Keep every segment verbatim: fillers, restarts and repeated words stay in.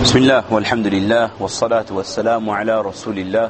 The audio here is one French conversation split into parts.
بسم الله والحمد لله والصلاة والسلام على رسول الله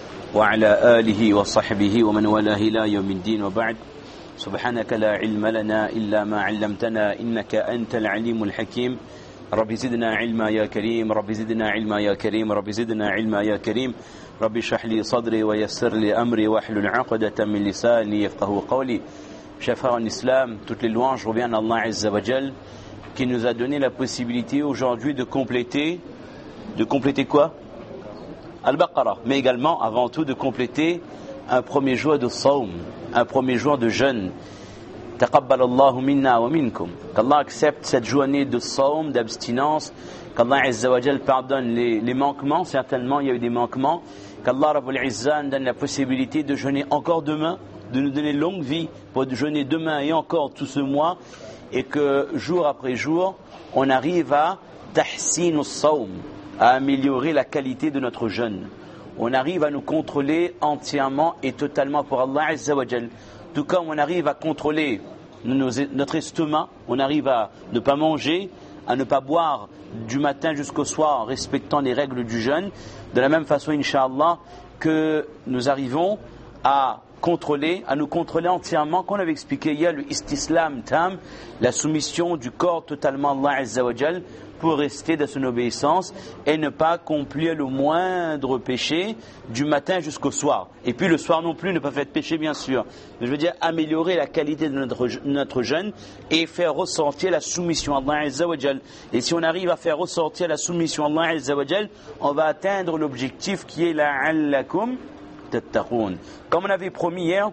وعلى آله وصحبه ومن والاه إلى يوم الدين وبعد سبحانك لا علم لنا إلا ما علمتنا إنك أنت العليم الحكيم رب زدنا علما يا كريم رب زدنا علما يا كريم رب زدنا علما يا كريم رب اشرح لي صدري ويسر لي أمري واحلل عقدة من لساني يفقهوا قولي. Chers frères en islam, toutes les louanges reviennent à Allah Azza wa Jal qui nous a donné la possibilité aujourd'hui de compléter, de compléter quoi? Al-Baqarah, mais également, avant tout, de compléter un premier jour de Sawm, un premier jour de jeûne. Taqabbal Allahu minna wa minkum. Qu'Allah accepte cette journée de Sawm, d'abstinence, qu'Allah Azza wa Jal pardonne les, les manquements, certainement il y a eu des manquements, qu'Allah Rabbul Izzan donne la possibilité de jeûner encore demain, de nous donner longue vie pour jeûner demain et encore tout ce mois, et que jour après jour, on arrive à tahsin as-sawm, à améliorer la qualité de notre jeûne. On arrive à nous contrôler entièrement et totalement pour Allah Azza wa Jal. Tout comme on arrive à contrôler nos, notre estomac, on arrive à ne pas manger, à ne pas boire du matin jusqu'au soir en respectant les règles du jeûne. De la même façon, Inch'Allah, que nous arrivons à contrôler, à nous contrôler entièrement, qu'on avait expliqué hier, le istislam tam, la soumission du corps totalement à Allah Azza wa Jal pour rester dans son obéissance et ne pas accomplir le moindre péché du matin jusqu'au soir. Et puis le soir non plus, ne pas faire de péché bien sûr. Mais je veux dire améliorer la qualité de notre, notre jeûne et faire ressortir la soumission à Allah Azza wa Jal. Et si on arrive à faire ressortir la soumission à Allah Azza wa Jal, on va atteindre l'objectif qui est la'allakum tattaqoun. Comme on avait promis hier,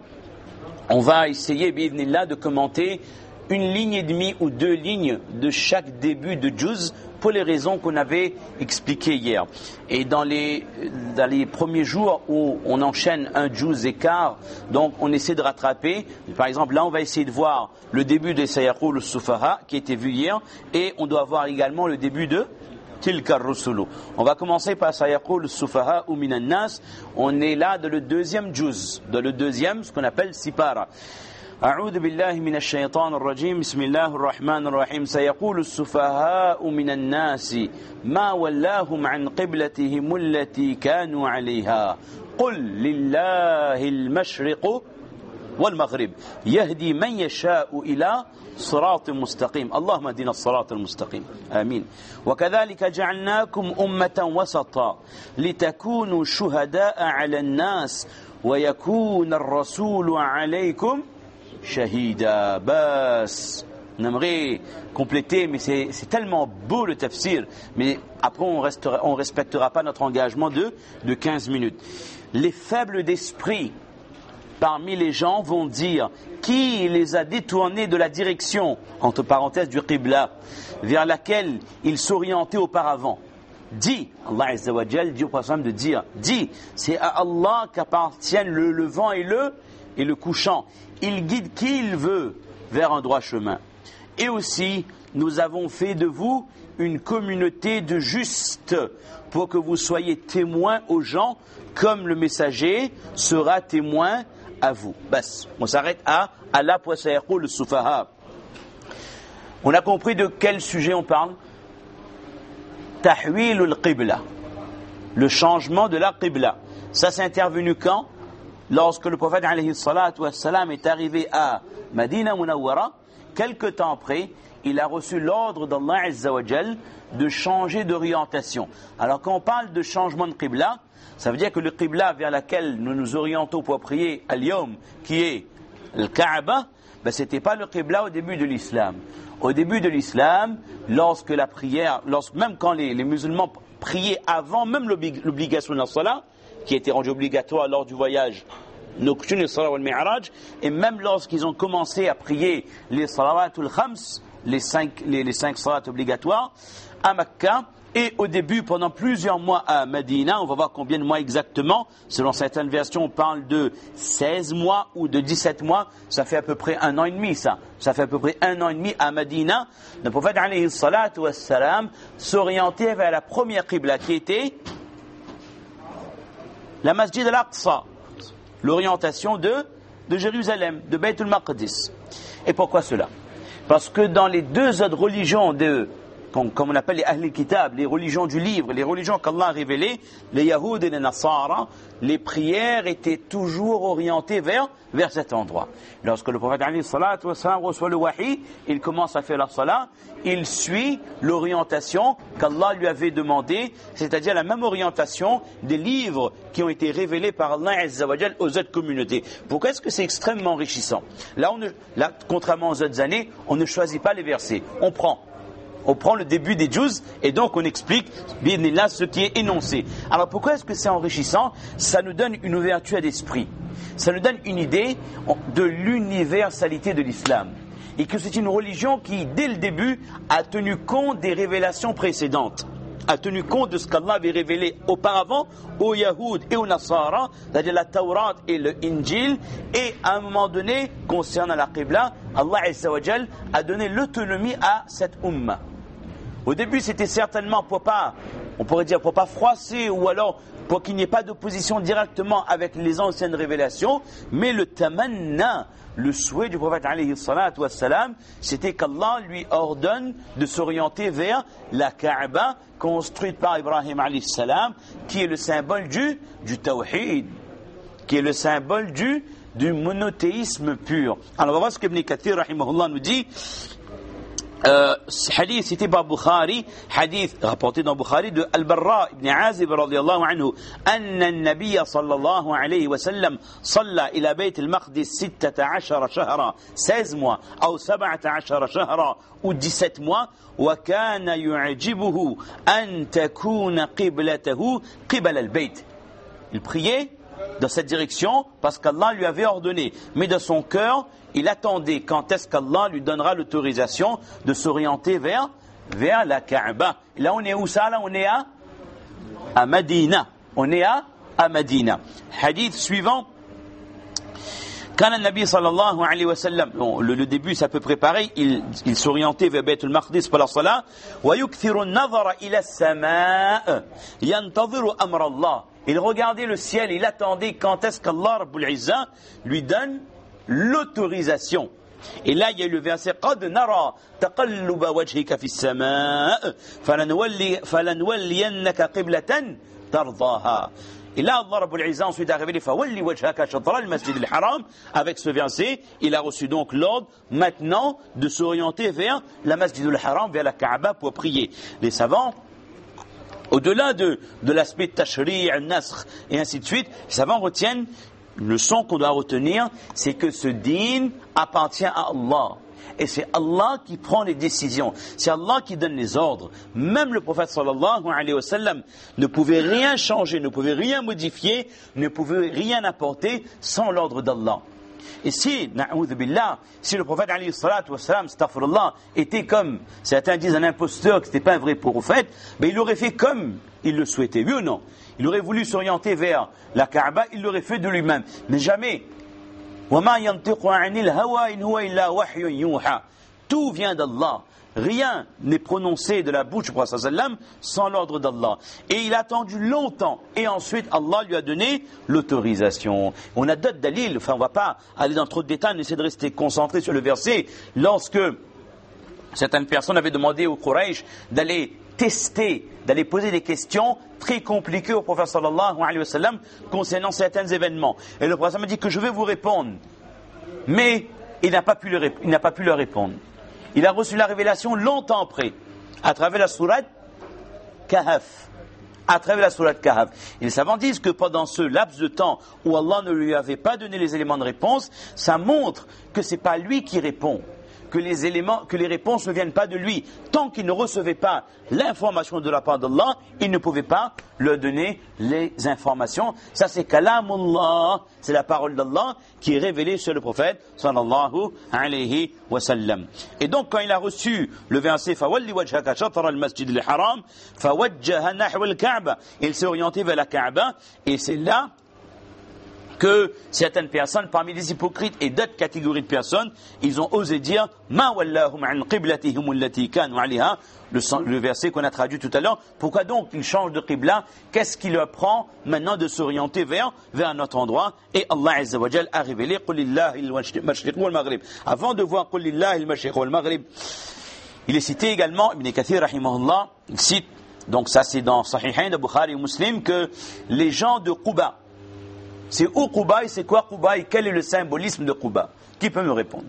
on va essayer bi'idhnillah de commenter une ligne et demie ou deux lignes de chaque début de juz pour les raisons qu'on avait expliquées hier. Et dans les, dans les premiers jours où on enchaîne un juz écart, donc on essaie de rattraper. Par exemple, là on va essayer de voir le début de Sayaqul as-Sufaha qui était vu hier, et on doit voir également le début de Tilka ar-Rusulu. On va commencer par Sayaqul as-Sufaha ou Minan Nas. On est là dans le deuxième juz, dans le deuxième, ce qu'on appelle Sipara. أعوذ بالله من الشيطان الرجيم بسم الله الرحمن الرحيم سيقول السفهاء من الناس ما ولاهم عن قبلتهم التي كانوا عليها قل لله المشرق والمغرب يهدي من يشاء إلى صراط مستقيم اللهم اهدنا الصراط المستقيم آمين وكذلك جعلناكم أمة وسطا لتكونوا شهداء على الناس ويكون الرسول عليكم Shahida, bas. On aimerait compléter, mais c'est, c'est tellement beau le tafsir. Mais après, on restera, on respectera pas notre engagement de, de quinze minutes. Les faibles d'esprit parmi les gens vont dire qui les a détournés de la direction, entre parenthèses, du Qibla, vers laquelle ils s'orientaient auparavant. Dis, Allah Azza wa Jal dit au prophète de dire, dis, c'est à Allah qu'appartiennent le levant et le et le couchant. Il guide qui il veut vers un droit chemin. Et aussi, nous avons fait de vous une communauté de justes pour que vous soyez témoins aux gens comme le messager sera témoin à vous. Bas, on s'arrête à Allah pour Sayaqul as-Sufaha. On a compris de quel sujet on parle? Tahwil al-Qibla, le changement de la Qibla. Ça s'est intervenu quand? Lorsque le prophète alayhi salatu wassalam est arrivé à Madina Munawwara, quelque temps après, il a reçu l'ordre d'Allah Azza wa Jal de changer d'orientation. Alors quand on parle de changement de Qibla, ça veut dire que le Qibla vers laquelle nous nous orientons pour prier al-Yawm, qui est le Kaaba, ben c'était pas le Qibla au début de l'islam. Au début de l'islam, lorsque la prière, lorsque, même quand les, les musulmans priaient avant même l'obligation de la salat, qui était rendu obligatoire lors du voyage nocturne, les salat wal mi'raj, et même lorsqu'ils ont commencé à prier les salawatul khams, les cinq, les, les cinq salats obligatoires, à Mecca, et au début, pendant plusieurs mois à Medina, on va voir combien de mois exactement, selon certaines versions, on parle de seize mois ou de dix-sept mois, ça fait à peu près un an et demi, ça. Ça fait à peu près un an et demi à Medina. Le prophète, alayhi salatu wassalam, s'orientait vers la première qibla, qui était la Masjid al-Aqsa, l'orientation de, de Jérusalem, de Bayt al-Maqdis. Et pourquoi cela? Parce que dans les deux autres religions de comme, comme on appelle les Ahl al-Kitab, les religions du livre, les religions qu'Allah a révélées, les Yahoud et les Nasara, les prières étaient toujours orientées vers, vers cet endroit. Lorsque le prophète alayhi salatu wa salam reçoit le wahi, il commence à faire la salat, il suit l'orientation qu'Allah lui avait demandée, c'est-à-dire la même orientation des livres qui ont été révélés par Allah Azza wa Jal aux autres communautés. Pourquoi est-ce que c'est extrêmement enrichissant? Là, on ne, là, contrairement aux autres années, on ne choisit pas les versets, on prend. On prend le début des juz et donc on explique là ce qui est énoncé. Alors pourquoi est-ce que c'est enrichissant? Ça nous donne une ouverture d'esprit. Ça nous donne une idée de l'universalité de l'islam. Et que c'est une religion qui, dès le début, a tenu compte des révélations précédentes. A tenu compte de ce qu'Allah avait révélé auparavant aux Yahoud et aux Nasara, c'est-à-dire la Tawrat et le Injil, et à un moment donné, concernant la Qibla, Allah Azza wa Jal a donné l'autonomie à cette Ummah. Au début, c'était certainement pour pas, on pourrait dire pour pas froisser, ou alors pour qu'il n'y ait pas d'opposition directement avec les anciennes révélations, mais le tamanna, le souhait du prophète alayhi salatu wassalam, c'était qu'Allah lui ordonne de s'orienter vers la Kaaba construite par Ibrahim alayhi salam, qui est le symbole du, du tawhid, qui est le symbole du, du monothéisme pur. Alors on va voir ce qu'Ibn Kathir rahimahullah nous dit. Euh, hadith cité par Bukhari, hadith rapporté dans Bukhari de Al-Barra ibn Azib radiyallahu anhu, anna an-nabiy sallallahu alayhi wa sallam salla ila bayt al-Maqdis ستة عشر shahra, seize mois, ou سبعة عشر shahra, ou dix-sept mois, wa kana yu'jibuhu an takuna qiblatahu qibla al-bayt. Il priait dans cette direction parce qu'Allah lui avait ordonné, mais dans son cœur il attendait quand est-ce qu'Allah lui donnera l'autorisation de s'orienter vers, vers la Kaaba. Là on est où ça? Là on est à, à Madina. On est à, à Madina. Hadith suivant. Quand le Nabi sallallahu alayhi wa sallam, bon, le, le début c'est à peu près pareil, il, il s'orientait vers Bayt al-Maqdis pour la salat. Wa yukthiru an-nazara ila as-samaa yantadhiru amra Allah. Il regardait le ciel, il attendait quand est-ce qu'Allah Rabbul Izza lui donne l'autorisation. Et là, il y a eu le verset قَدْ نَرَى تَقَلُّبَ وَجْهِكَ فِي السَّمَاءِ فَلَنُوَلِّيَنَّكَ قِبْلَةً تَرْضَاهَا. Et là, Allah Rabbul Izza ensuite a révélé فَوَلِّ وَجْهَكَ شَطْرَ الْمَسْجِدِ الْحَرَامِ. Avec ce verset, il a reçu donc l'ordre maintenant de s'orienter vers la Masjid al-Haram, vers la Kaaba pour prier. Les savants, au-delà de, de l'aspect tashri', al-nasr et ainsi de suite, les savants retiennent le son qu'on doit retenir, c'est que ce din appartient à Allah. Et c'est Allah qui prend les décisions. C'est Allah qui donne les ordres. Même le prophète sallallahu alayhi wa sallam ne pouvait rien changer, ne pouvait rien modifier, ne pouvait rien apporter sans l'ordre d'Allah. Et si, na'oudhu billah, si le prophète alayhi salatu wa salam, astaghfirullah, était comme, certains disent un imposteur, que ce n'était pas un vrai prophète, ben il aurait fait comme il le souhaitait, oui ou non? Il aurait voulu s'orienter vers la Kaaba, il l'aurait fait de lui-même. Mais jamais. Tout vient d'Allah. Rien n'est prononcé de la bouche du prophète sallam sans l'ordre d'Allah. Et il a attendu longtemps. Et ensuite, Allah lui a donné l'autorisation. On a d'autres dalils. Enfin, on ne va pas aller dans trop de détails. On essaie de rester concentré sur le verset. Lorsque certaines personnes avaient demandé aux Quraysh d'aller tester, d'aller poser des questions très compliquées au prophète sallallahu alayhi wa sallam concernant certains événements. Et le prophète m'a dit que je vais vous répondre. Mais il n'a pas pu leur, il n'a pas pu leur répondre. Il a reçu la révélation longtemps après, à travers la sourate Kahf. À travers la sourate Kahf. Et les savants disent que pendant ce laps de temps où Allah ne lui avait pas donné les éléments de réponse, ça montre que c'est pas lui qui répond. Que les éléments, que les réponses ne viennent pas de lui. Tant qu'il ne recevait pas l'information de la part d'Allah, il ne pouvait pas leur donner les informations. Ça c'est kalamullah, c'est la parole d'Allah qui est révélée sur le prophète sallallahu alayhi wa sallam. Et donc quand il a reçu le verset fawalli wajhaka shatr al-masjid al-haram fawajjaha nahwa al-Kaaba, il s'est orienté vers la Kaaba et c'est là que certaines personnes, parmi les hypocrites et d'autres catégories de personnes, ils ont osé dire ma wallahum an qiblatihim allati kanu alayha, le verset qu'on a traduit tout à l'heure. Pourquoi donc ils changent de qibla? Qu'est-ce qui leur prend maintenant de s'orienter vers vers un autre endroit? Et Allah Azza wa Jal a révélé qul lillahi al-mashriq wal maghrib. Avant de voir qul lillahi al-mashriq wal maghrib, Il est cité également, Ibn Kathir rahimahullah, il cite, donc ça c'est dans Sahihain de Bukhari et Muslim, que les gens de Quba, c'est où Quba et c'est quoi Quba et quel est le symbolisme de Quba? Qui peut me répondre?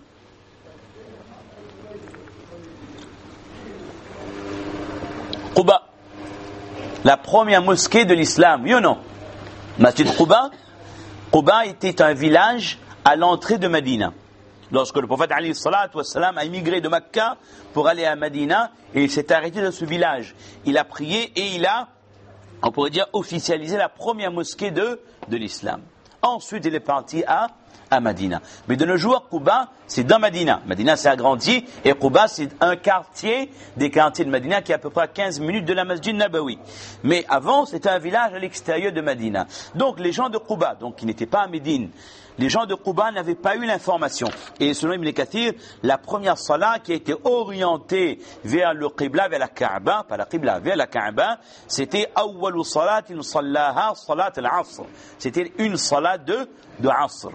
Quba, la première mosquée de l'islam, oui ou non? Masjid Quba, Quba était un village à l'entrée de Médina. Lorsque le prophète alayhi salatu wassalam a immigré de Mecca pour aller à Médina, et il s'est arrêté dans ce village. Il a prié et il a, on pourrait dire, officialisé la première mosquée de, de l'islam. Ensuite, il est parti à, à Médina. Mais de nos jours, Quba, c'est dans Médina. Médina s'est agrandi et Quba, c'est un quartier des quartiers de Médina qui est à peu près à quinze minutes de la Masjid Nabawi. Mais avant, c'était un village à l'extérieur de Médina. Donc, les gens de Quba, donc qui n'étaient pas à Médine, les gens de Quba n'avaient pas eu l'information. Et selon Ibn Kathir, la première salat qui a été orientée vers le Qibla, vers la Kaaba, pas la Qibla, vers la Kaaba, c'était awwalu salatin sallaha salat al-asr. C'était une salat de, de Asr.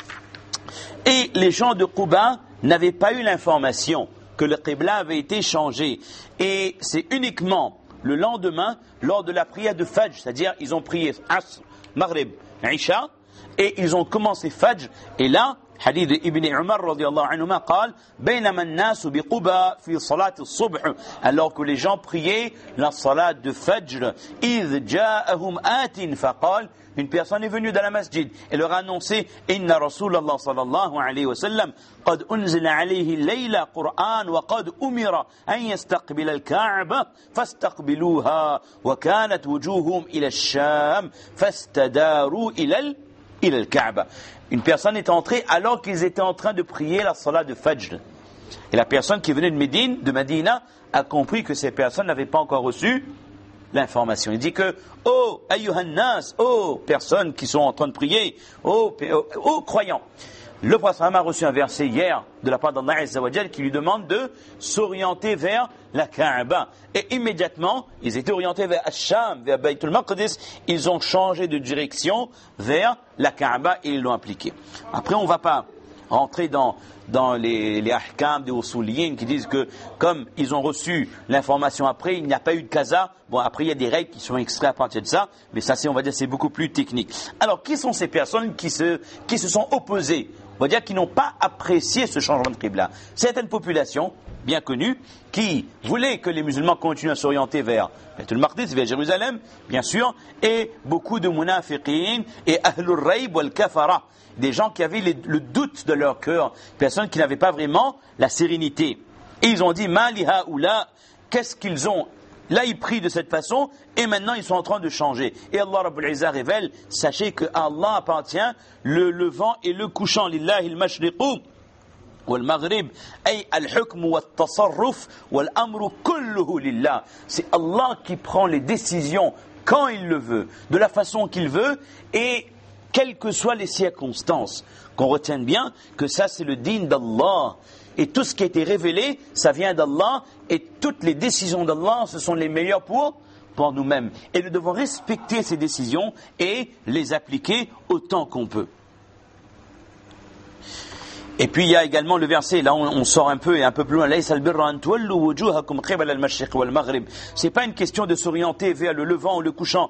Et les gens de Quba n'avaient pas eu l'information que le Qibla avait été changé. Et c'est uniquement le lendemain, lors de la prière de Fajr, c'est-à-dire ils ont prié Asr, Maghrib, Isha, et ils ont commencé Fajr, et là, hadith de Ibn Umar radiyallahu anhuma قال بينما الناس بقباء في صلاة الصبح, alors que les gens priaient la salat de Fajr, إذ جاءهم آت فقال, une personne est venue dans la masjid et leur a annoncé inna rasulallah sallallahu alayhi wa sallam قد أنزل عليه الليلة قرآن وقد أمر أن يستقبل الكعبة فاستقبلوها وكانت وجوههم إلى الشام فاستداروا إلى إلى الكعبة. Une personne est entrée alors qu'ils étaient en train de prier la salat de Fajr. Et la personne qui venait de Médine, de Médina, a compris que ces personnes n'avaient pas encore reçu l'information. Il dit que, oh, ayyuhan nas, oh, personnes qui sont en train de prier, oh, oh, oh croyants. Le prophète a reçu un verset hier de la part d'Allah Azza wa Jal qui lui demande de s'orienter vers la Kaaba. Et immédiatement, ils étaient orientés vers Asham, vers Baytul Maqdis. Ils ont changé de direction vers la Kaaba et ils l'ont appliqué. Après, on ne va pas rentrer dans, dans les, les ahkam des usuliyin qui disent que comme ils ont reçu l'information après, il n'y a pas eu de kaza. Bon, après, il y a des règles qui sont extraites à partir de ça, mais ça, c'est, on va dire, c'est beaucoup plus technique. Alors, qui sont ces personnes qui se, qui se sont opposées? On va dire qu'ils n'ont pas apprécié ce changement de qibla. Certaines populations, bien connues, qui voulaient que les musulmans continuent à s'orienter vers Baytul Maqdis, vers Jérusalem, bien sûr, et beaucoup de munafiqin et ahlul rayb wal kafara, des gens qui avaient les, le doute de leur cœur, personnes qui n'avaient pas vraiment la sérénité. Et ils ont dit, ma li haoula, qu'est-ce qu'ils ont? Là, ils prient de cette façon, et maintenant, ils sont en train de changer. Et Allah Rabbul Izzah révèle, sachez que Allah appartient le levant et le couchant. Lillahi al-mashriqu wal-maghrib, ay al-hukm wal-tasarruf wal-amru kulluhu lillah. C'est Allah qui prend les décisions quand il le veut, de la façon qu'il veut, et quelles que soient les circonstances. Qu'on retienne bien que ça, c'est le din d'Allah. Et tout ce qui a été révélé, ça vient d'Allah, et toutes les décisions d'Allah, ce sont les meilleures pour, pour nous-mêmes. Et nous devons respecter ces décisions et les appliquer autant qu'on peut. Et puis il y a également le verset, là on, on sort un peu et un peu plus loin, c'est pas une question de s'orienter vers le levant ou le couchant.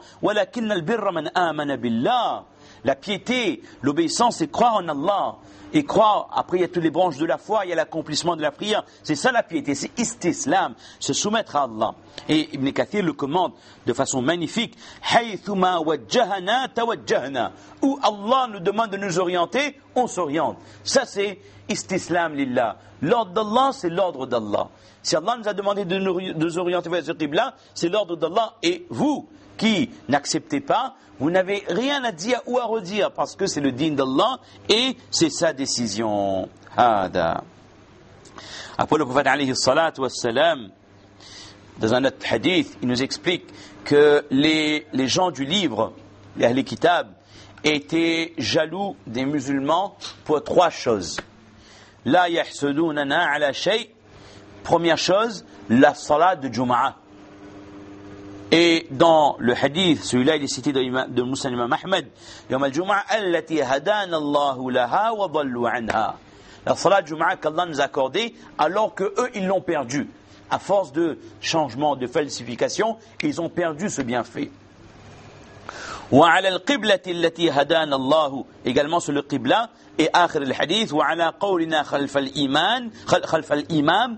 La piété, l'obéissance, c'est croire en Allah. Et croire, après il y a toutes les branches de la foi, il y a l'accomplissement de la prière. C'est ça la piété, c'est istislam, se soumettre à Allah. Et Ibn Kathir le commande de façon magnifique. Haythuma wajjahana tawajjahna. Où Allah nous demande de nous orienter, on s'oriente. Ça c'est istislam lillah. L'ordre d'Allah, c'est l'ordre d'Allah. Si Allah nous a demandé de nous, de nous orienter vers ce qibla, c'est l'ordre d'Allah. Et vous, qui n'acceptez pas, vous n'avez rien à dire ou à redire parce que c'est le din d'Allah et c'est sa décision. Hada. Après le prophète alayhi salatu wassalam, dans un autre hadith, il nous explique que les, les gens du livre, les Ahl Kitab, étaient jaloux des musulmans pour trois choses. La yahsudunana ala shay. Première chose, la salat de Jum'ah. Et dans le hadith, celui-là il est cité de, de Moussa Imam Ahmed, Yawm al-Jum'a allati hadana Allahu laha wa dallu anha. La salat Jum'a qu'Allah nous a accordée alors que eux ils l'ont perdue. à force de changement, de falsification, ils ont perdu ce bienfait. وعلى القبلة التي هدانا الله, également sur le qibla, et آخر الحديث وعلى قولنا خلف الإيمان خلف الإمام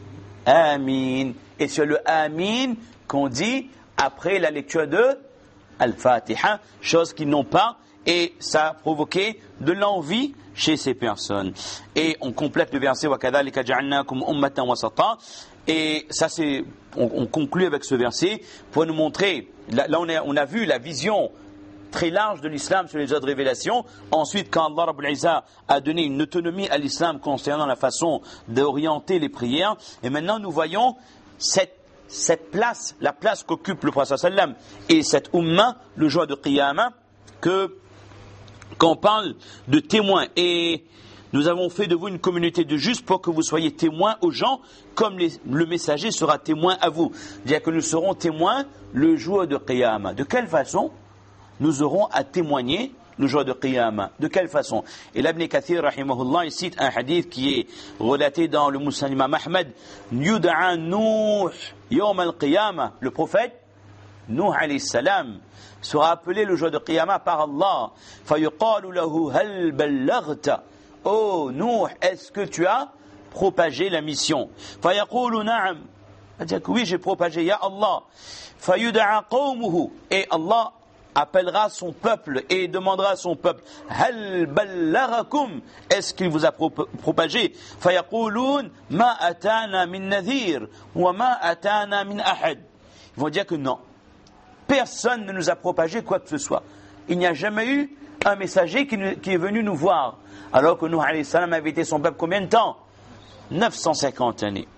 آمين, et sur le Amin qu'on dit après la lecture de Al-Fatiha, chose qu'ils n'ont pas, et ça a provoqué de l'envie chez ces personnes. Et on complète le verset وَكَذَلِكَ جَعَلْنَاكُمْ أُمَّةً وَسَطًا, et ça c'est, on, on conclut avec ce verset pour nous montrer, là, là on, a, on a vu la vision très large de l'islam sur les autres révélations. Ensuite, quand Allah Rabbul Izza a donné une autonomie à l'islam concernant la façon d'orienter les prières, et maintenant nous voyons cette, cette place, la place qu'occupe le prophète sallam et cette umma, le jour de Qiyamah, que quand on parle de témoins, et nous avons fait de vous une communauté de justes pour que vous soyez témoins aux gens, comme les, le messager sera témoin à vous. C'est-à-dire que nous serons témoins le jour de Qiyamah. De quelle façon nous aurons à témoigner le jour de Qiyamah? De quelle façon? Et l'Ibn Kathir, rahimahullah, il cite un hadith qui est relaté dans le Musnad Imam Ahmad. Yuda'a Nuh yawm al-Qiyamah. Le prophète Nuh alayhi salam sera appelé le jour de Qiyamah par Allah. Fayuqalu lahu hal ballaghta. Oh Nuh, est-ce que tu as propagé la mission? Fayaqulu na'am. C'est-à-dire que oui, j'ai propagé, ya Allah. Fayuda'a qawmuhu. Et Allah appellera son peuple et demandera à son peuple, hal ballaghakum, est-ce qu'il vous a propagé? Fayaqulun ma atana min nadhir wa ma atana min ahad. Ils vont dire que non, personne ne nous a propagé quoi que ce soit. Il n'y a jamais eu un messager qui, nous, qui est venu nous voir. Alors que Nuh alayhi salam avait été son peuple combien de temps? neuf cent cinquante années.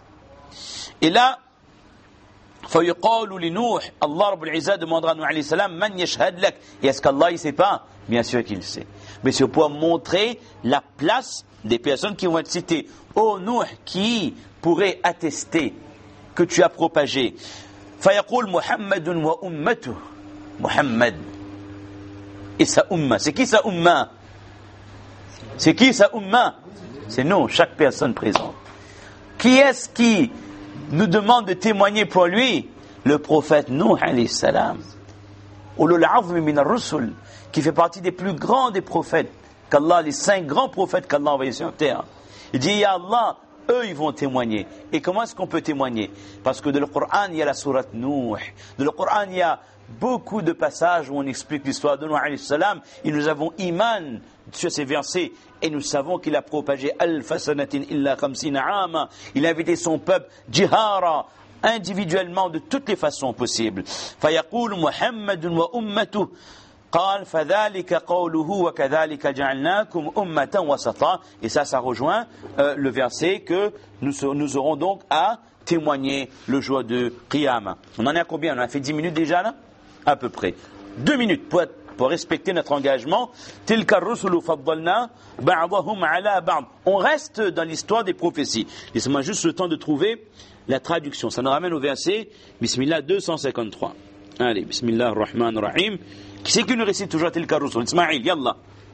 Et là, فَيُقَالُ لِنُوحٍ, Allah Rabbul Izza demandera à Nuh alayhi salam, man yashhad lak. Et est-ce qu'Allah il sait pas? Bien sûr qu'il sait. Mais c'est pour montrer la place des personnes qui vont être citées. Oh Nuh, qui pourrait attester que tu as propagé? فَيَقُولُ مُحَمَّدٌ وَأُمَّتُهُ. Muhammad et sa umma. C'est qui sa umma? C'est qui sa umma? C'est nous, chaque personne présente. Qui est-ce qui nous demande de témoigner pour lui? Le prophète Nuh alayhi salam, ulul azmi min ar-rusul, qui fait partie des plus grands des prophètes qu'Allah, les cinq grands prophètes qu'Allah a envoyés sur terre. Il dit, ya Allah, eux ils vont témoigner. Et comment est-ce qu'on peut témoigner? Parce que dans le Coran il y a la sourate Nuh, dans le Coran il y a beaucoup de passages où on explique l'histoire de Nuh alayhi salam, et nous avons iman sur ces versets, et nous savons qu'il a propagé alfa sanatin illa khamsina ama. Il a invité son peuple jihara, individuellement, de toutes les façons possibles. Fayaqul Muhammadun wa ummatuh. قال فذلك قوله وكذلك جعلناكم أمة وسطا. Et ça, ça rejoint euh, le verset que nous, nous aurons donc à témoigner le jour de Qiyamah. On en est à combien? On a fait dix minutes déjà là? À peu près. Deux minutes pour, pour respecter notre engagement. تلك الرسل فضلنا بعضهم على بعض. On reste dans l'histoire des prophéties. Laissez-moi juste le temps de trouver la traduction. Ça nous ramène au verset Bismillah deux cent cinquante-trois. Allez, Bismillah ar-Rahman ar-Rahim. Qui c'est qui nous récite toujours تلك الرسل? Ismaïl, yallah.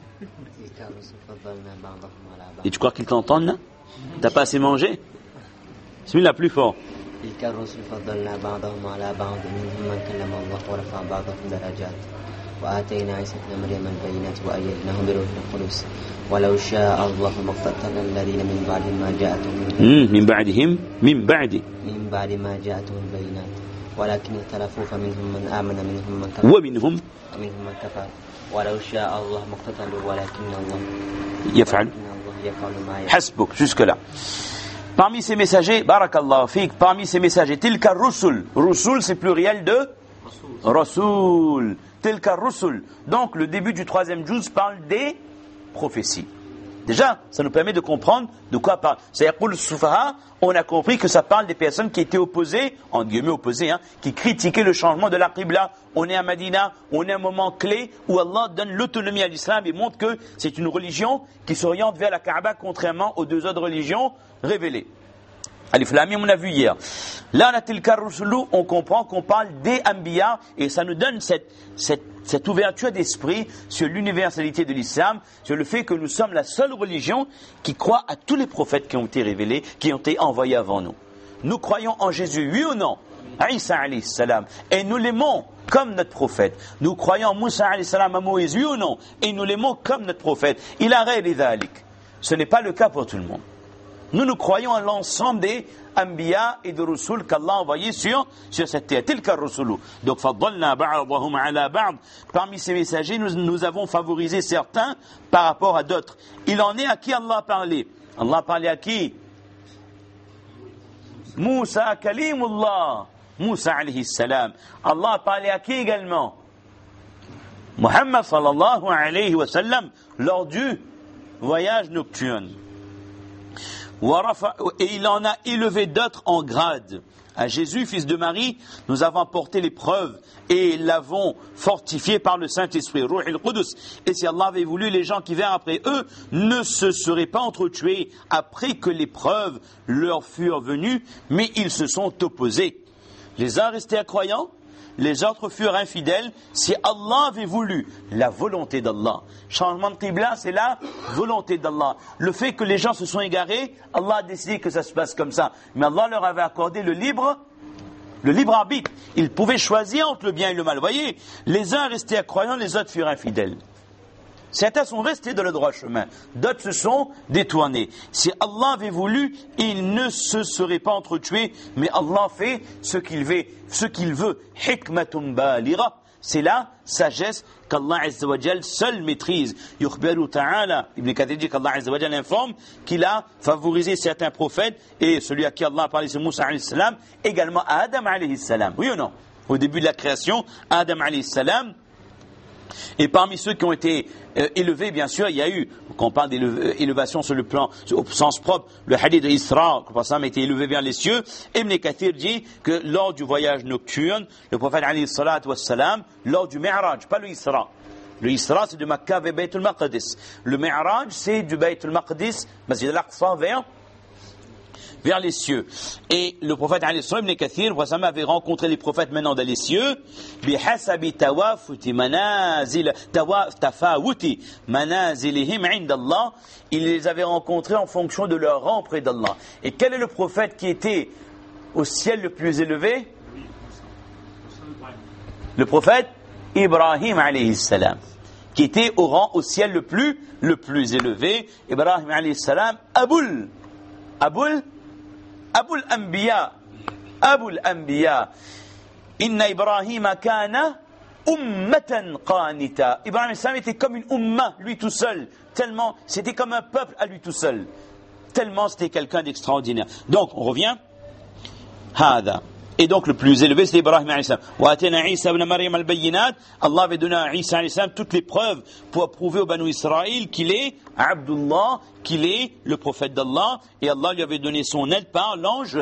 Et tu crois qu'ils t'entendent là? T'as pas assez mangé? Bismillah, plus fort. تلك الرسل فضلنا بعضهم على بعض منهم من كلم الله ورفع بعضهم درجات وآتينا عيسى ابن مريم البينات وأيدناه بروح القدس ولو شاء الله ما اقتتل الذين من بعد ما جاءتهم من بعدهم من بعد من بعد ما جاءتهم البينات ولكن اختلفوا فمنهم من آمن منهم من كفر ومنهم ومنهم من كفر ولو شاء الله ما اقتتلوا ولكن الله يفعل حسبك jusque là. Parmi ces messagers, barakallahu fik, parmi ces messagers, tilka rusul, rusul c'est pluriel de rasul, tilka rusul. Donc le début du troisième juz parle des prophéties. Déjà, ça nous permet de comprendre de quoi parle. C'est-à-dire pour le soufaha, on a compris que ça parle des personnes qui étaient opposées, en guillemets opposées, hein, qui critiquaient le changement de la qibla. On est à Madina, on est à un moment clé où Allah donne l'autonomie à l'islam et montre que c'est une religion qui s'oriente vers la Kaaba contrairement aux deux autres religions révélées. Alif Lam Mim, on a vu hier. Là, on a tilka rusulu, on comprend qu'on parle des Anbiya et ça nous donne cette, cette, cette ouverture d'esprit sur l'universalité de l'islam, sur le fait que nous sommes la seule religion qui croit à tous les prophètes qui ont été révélés, qui ont été envoyés avant nous. nous croyons en Jésus, oui ou non? Isa alayhi salam. Et nous l'aimons comme notre prophète. Nous croyons en Moussa alayhi salam, à Moïse, oui ou non? Et nous l'aimons comme notre prophète. Il a ghayri dhalik. Ce n'est pas le cas pour tout le monde. Nous, nous croyons en l'ensemble des Anbiya et de Rusul qu'Allah a envoyés sur, sur cette terre. Tilka Rusulu. Donc, faddalna ba'dahum ala ba'd. Parmi ces messagers, nous, nous avons favorisé certains par rapport à d'autres. Il en est à qui Allah a parlé. Allah a parlé à qui? Moussa Kalimullah. Moussa alayhi salam. Allah a parlé à qui également? Muhammad sallallahu alayhi wa sallam lors du voyage nocturne. Et il en a élevé d'autres en grade. À Jésus, fils de Marie, nous avons apporté les preuves et l'avons fortifié par le Saint-Esprit, Ruh al-Qudus. Et si Allah avait voulu, les gens qui vinrent après eux ne se seraient pas entretués après que les preuves leur furent venues, mais ils se sont opposés. Les uns restaient incroyants, les autres furent infidèles. Si Allah avait voulu, la volonté d'Allah. Changement de qibla, c'est la volonté d'Allah. Le fait que les gens se sont égarés, Allah a décidé que ça se passe comme ça. Mais Allah leur avait accordé le libre, le libre arbitre. Ils pouvaient choisir entre le bien et le mal. Vous voyez, les uns restaient incroyants, les autres furent infidèles. Certains sont restés dans le droit chemin, d'autres se sont détournés. Si Allah avait voulu, il ne se serait pas entretués, mais Allah fait ce qu'il veut. Ce qu'il veut. Hikmatum balira. C'est la sagesse qu'Allah Azza wa Jal seul maîtrise. Yukhbiru ta'ala. Ibn Kathir dit qu'Allah Azza wa Jal informe qu'il a favorisé certains prophètes, et celui à qui Allah a parlé, c'est Moussa alayhi salam, également à Adam alayhi salam. Oui ou non? Au début de la création, Adam alayhi salam. Et parmi ceux qui ont été euh, élevés, bien sûr, il y a eu, quand on parle d'élévation sur le plan, au sens propre, le hadith de Isra, que le prophète a été élevé vers les cieux. Ibn Kathir dit que lors du voyage nocturne, le prophète alayhi salatu wassalam, lors du Mi'raj, pas le Isra. Le Isra, c'est de Makkah vers Bayt al-Maqdis. Le Mi'raj, c'est du Bayt al-Maqdis, Masjid al-Aqsa vers vers les cieux. Et le prophète alayhi salam ibn Kathir, le prophète avait rencontré les prophètes maintenant dans les cieux, bihasabi tawafuti manazil tafawuti manazilihim indallah. Il les avait rencontrés en fonction de leur rang près d'Allah. Et quel est le prophète qui était au ciel le plus élevé? Le prophète Ibrahim alayhi salam, qui était au rang au ciel le plus le plus élevé. Ibrahim alayhi salam, Aboul Aboul Aboul Anbiya, Aboul Anbiya. Inna Ibrahima kana ummatan qanita. Ibrahim salam était comme une umma, lui tout seul. Tellement, c'était comme un peuple à lui tout seul. Tellement c'était quelqu'un d'extraordinaire. Donc, on revient. Hada. Et donc, le plus élevé, c'est Ibrahim alayhi salam. Wa atena Isa ibn Maryam al-bayyinat. Allah avait donné à Isa alayhi salam toutes les preuves pour prouver au Banu Israël qu'il est Abdullah, qu'il est le prophète d'Allah. Et Allah lui avait donné son aide par l'ange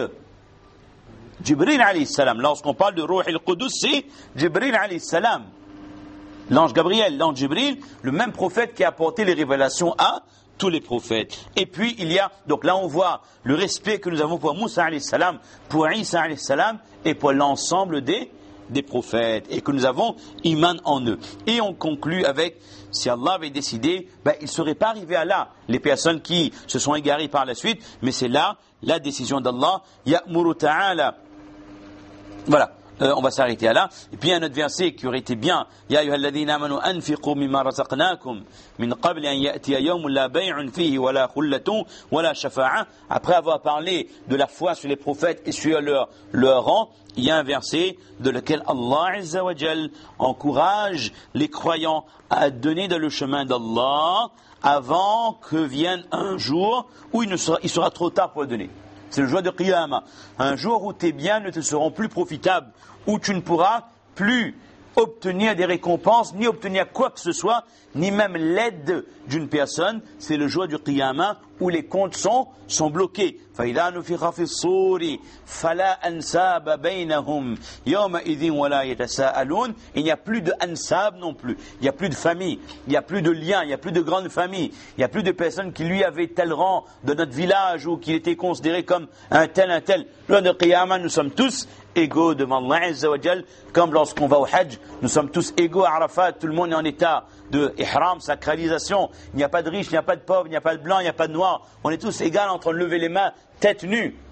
Jibril alayhi salam. Lorsqu'on parle de Ruh al-Qudus, c'est Jibril alayhi salam. L'ange Gabriel, l'ange Jibril, le même prophète qui a apporté les révélations à tous les prophètes. Et puis il y a, donc là on voit le respect que nous avons pour Moussa alayhi salam, pour Isa alayhi salam et pour l'ensemble des, des prophètes, et que nous avons iman en eux. Et on conclut avec, si Allah avait décidé, ben, il ne serait pas arrivé à là, les personnes qui se sont égarées par la suite, mais c'est là la décision d'Allah. Ya'muru ta'ala. Voilà. Euh, on va s'arrêter à là. Et puis un autre verset qui aurait été bien. Ya ayyuhalladhina amanu anfiqu mimma razaqnakum min qabli an ya'tiya yawmun la bay'un fihi wa la khullatun wa la shafa'a. Après avoir parlé de la foi sur les prophètes et sur leur, leur rang, il y a un verset de lequel Allah Azza wa Jal encourage les croyants à donner dans le chemin d'Allah avant que vienne un jour où il, ne sera, il sera trop tard pour le donner. C'est le jour de Qiyamah. Un jour où tes biens ne te seront plus profitables, où tu ne pourras plus obtenir des récompenses, ni obtenir quoi que ce soit, ni même l'aide d'une personne. C'est le jour du Qiyamah où les comptes sont, sont bloqués. فَإِذَا نُفِخَ فِي الصُّورِ فَلَا أَنْسَابَ بَيْنَهُمْ يَوْمَئِذٍ وَلَا يَتَسَاءَلُونَ. Il n'y a plus de ansab non plus. Il n'y a plus de famille. Il n'y a plus de liens. Il n'y a plus de grande famille. Il n'y a plus de personnes qui lui avaient tel rang de notre village ou qui était considéré comme un tel, un tel. Le jour de Qiyamah, nous sommes tous égaux devant Allah Azza wa Jal, comme lorsqu'on va au Hajj, nous sommes tous égaux à Arafat, tout le monde est en état de ihram, sacralisation. Il n'y a pas de riche, il n'y a pas de pauvre, il n'y a pas de blanc, il n'y a pas de noir. On est tous égaux en train de lever les mains, tête nue.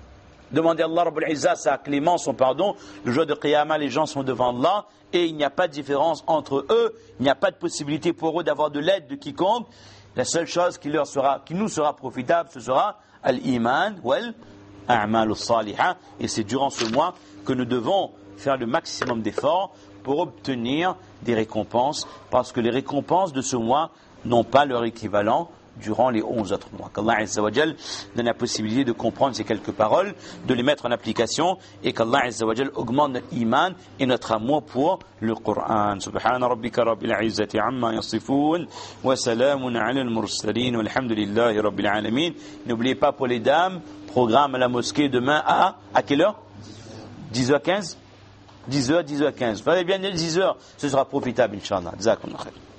demander à Allah Rabbul Izzah sa clémence, son pardon. Le jour de Qiyamah, les gens sont devant Allah et il n'y a pas de différence entre eux, il n'y a pas de possibilité pour eux d'avoir de l'aide de quiconque. La seule chose qui, leur sera, qui nous sera profitable, ce sera al-iman wal a'mal as-salihah. Et c'est durant ce mois que nous devons faire le maximum d'efforts pour obtenir des récompenses, parce que les récompenses de ce mois n'ont pas leur équivalent durant les onze autres mois. Qu'Allah Azza wa Jal donne la possibilité de comprendre ces quelques paroles, de les mettre en application, et qu'Allah Azza wa Jal augmente notre iman et notre amour pour le Coran. Subhana rabbika rabbil izzati amma yasifun, wa salamun ala al-mursalin, walhamdulillahi rabbil alamin. N'oubliez pas pour les dames, programme à la mosquée demain à, à quelle heure? dix heures quinze? dix heures, dix heures quinze. Fallait bien dire dix heures, ce sera profitable, Inch'Allah. Jazakumullah khair.